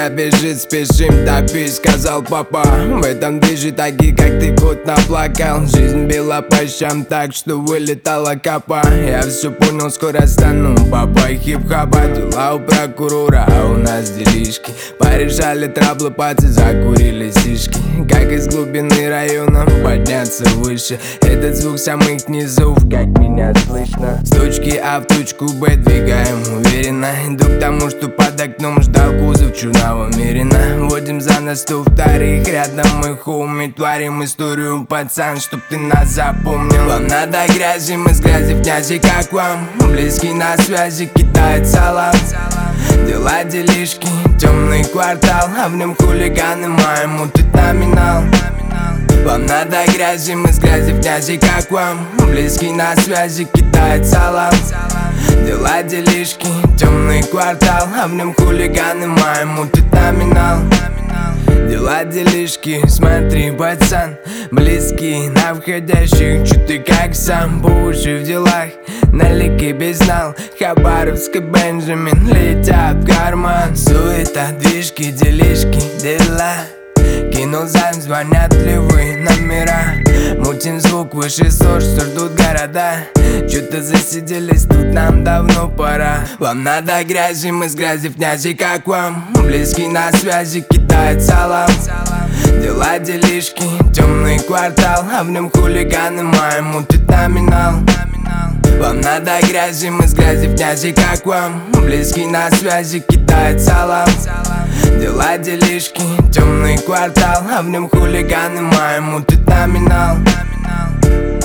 Время бежит, спешим топить, сказал папа. В этом движе такие, как ты, год наплакал. Жизнь била по щам так, что вылетала капа. Я все понял, скоро стану папой хип-хопа. Дела у прокурора, а у нас делишки. Порешали траблы, пацы, закурили сишки. Как из глубины района подняться выше. Этот звук самых низов, как меня слышно. С точки А в точку Б двигаем уверенно. Иду к тому, что под окном ждал кузов черного Мерина. Водим за нас 102 рядом мы хоуми. Творим историю, пацан, чтоб ты нас запомнил. Вам надо грязи, мы с грязи в князи, как вам. Близкий на связи, кидает салам. Дела, делишки, темный квартал, а в нем хулиганы моему тут номинал. Вам надо грязи, мы с грязи в князи, как вам. Близкий на связи, кидает салам. Дела, делишки, темный квартал, а в нем хулиганы моему тут номинал. Дела, делишки, смотри, пацан. Близкие на входящих, чё ты как сам. По уши в делах, налики без знал. Хабаровск и Бенджамин летят в карман. Суета, движки, делишки, дела. Кинул займ, звонят ли вы номера. Мутим звук выше сор, что ждут города. Чё-то засиделись, тут нам давно пора. Вам надо грязи, мы с грязи в князи, как вам. Близкий на связи, кидает салам. Дела, делишки, темный квартал, а в нем хулиганы моему тут номинал. Вам надо грязи, мы с грязи в князи, как вам. Близкий на связи, кидает салам. Дела, делишки, темный квартал, а в нем хулиганы моему тут номинал.